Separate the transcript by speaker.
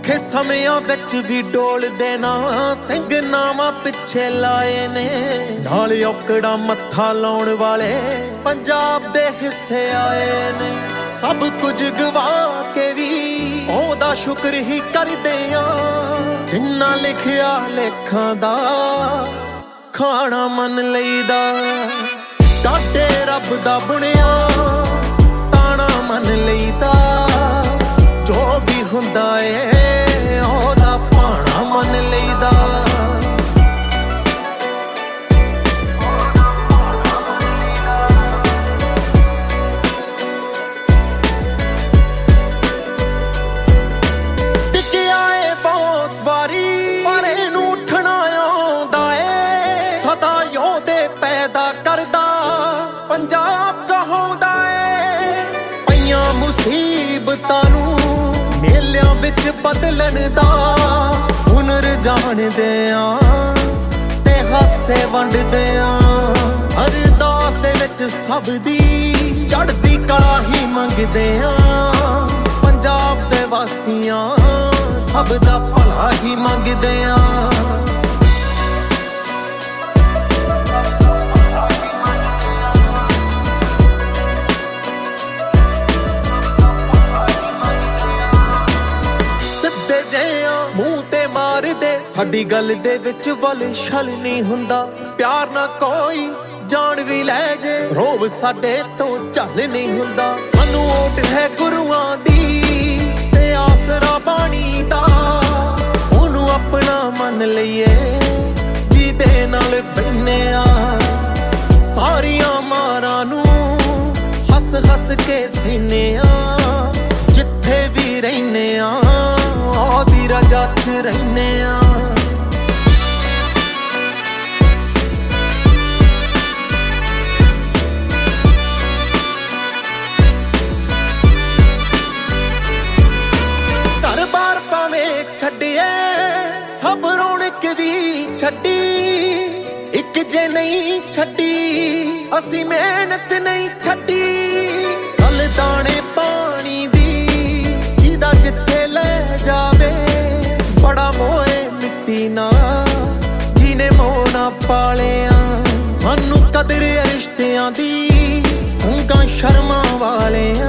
Speaker 1: ਔਖੇ ਸਮਿਆਂ ਵਿੱਚ ਵੀ ਡੋਲਦੇ ਨਾ ਸਿੰਘ ਨਾਵਾਂ ਪਿੱਛੇ ਲਾਏ ਨੇ। ਨਾਲ ਔਕੜਾ ਮੱਥਾ ਲਾਉਣ ਵਾਲੇ ਪੰਜਾਬ ਦੇ ਹਿੱਸੇ ਆਏ ਨੇ। ਸਭ ਕੁਝ ਗਵਾ ਕੇ ਵੀ ਉਹਦਾ ਸ਼ੁਕਰ ਹੀ ਕਰਦੇ ਆ ਜਿੰਨਾ ਲਿਖਿਆ ਲੇਖਾਂ ਦਾ ਖਾਣਾ ਮੰਨ ਲਈਦਾ। ਡਾਢੇ ਰੱਬ ਦਾ ਬੁਣਿਆ ਤਾਣਾ ਮੰਨ ਲਈਦਾ। ਜੋ ਵੀ ਹੁੰਦਾ ਏ ਉਹਦਾ ਭਾਣਾ ਮੰਨ ਲਈਦਾ। ਟਿਕਿਆ ਏ ਬਹੁਤ ਵਾਰੀ ਪਰ ਇਹਨੂੰ ਉੱਠਣਾ ਆਉਂਦਾ ਏ। ਸਦਾ ਯੋਧੇ ਪੈਦਾ ਕਰਦਾ ਪੰਜਾਬ ਕਹਾਉਂਦਾ ਏ। ਪਈਆਂ ਮੁਸੀਬਤਾਂ ਨੂੰ ਮੇਲਿਆਂ ਵਿੱਚ ਬਦਲਣ ਦਾ ਹੁਨਰ ਜਾਣਦੇ ਆ ਤੇ ਹਾਸੇ ਵੰਡਦੇ ਆ। ਅਰਦਾਸ ਦੇ ਵਿੱਚ ਸਭ ਦੀ ਚੜ੍ਹਦੀ ਕਲਾ ਹੀ ਮੰਗਦੇ ਆ। ਪੰਜਾਬ ਦੇ ਵਾਸੀਆਂ ਸਭ ਦਾ ਭਲਾ ਹੀ ਮੰਗਦੇ ਆ। ਮੂੰਹ ਤੇ ਮਾਰਦੇ ਸਾਡੀ ਗੱਲ ਦੇ ਵਿੱਚ ਵਲ ਛਲ ਨਹੀਂ ਹੁੰਦਾ। ਪਿਆਰ ਨਾ ਕੋਈ ਜਾਨ ਵੀ ਲੈ ਜੇ ਰੋਬ ਸਾਡੇ ਤੋਂ ਝੱਲ ਨਹੀਂ ਹੁੰਦਾ। ਸਾਨੂੰ ਓਟ ਹੈ ਗੁਰੂਆਂ ਦੀ ਤੇ ਆਸਰਾ ਬਾਣੀ ਦਾ। ਉਹਨੂੰ ਆਪਣਾ ਮੰਨ ਲਈਏ ਜਿਹਦੇ ਨਾਲ ਬੈਨੇ ਆ। ਸਾਰੀਆਂ ਮਾਰਾਂ ਨੂੰ ਹੱਸ ਹੱਸ ਕੇ ਸਹਿਨੇ ਆ। ਜਿੱਥੇ ਵੀ ਰਹਿਨੇ ਆ ਉਹਦੀ ਰਜਾ 'ਚ ਰਹਿਨੇ ਆ। ਘਰ ਬਾਰ ਭਾਵੇਂ ਛੱਡੀਏ ਸਭ ਰੌਣਕ ਵੀ ਛੱਡੀ। ਇੱਕ ਜੇ ਨਹੀਂ ਛੱਡੀ ਅਸੀਂ ਮਿਹਨਤ ਨਹੀਂ ਛੱਡੀ। ਗੱਲ ਦਾਣੇ ਪਾਣੀ ਦੀ ਜਿਹਦਾ ਜਿੱਥੇ ਲੈ ਜਾਵੇ। ਬੜਾ ਮੋਏ ਮਿੱਟੀ ਨਾ ਜਿਹਨੇ ਮੋਹ ਨਾ ਪਾਲਿਆ। ਸਾਨੂੰ ਕਦਰ ਰਿਸ਼ਤਿਆਂ ਦੀ ਸੰਗਾਂ ਸ਼ਰਮਾਂ ਵਾਲਿਆਂ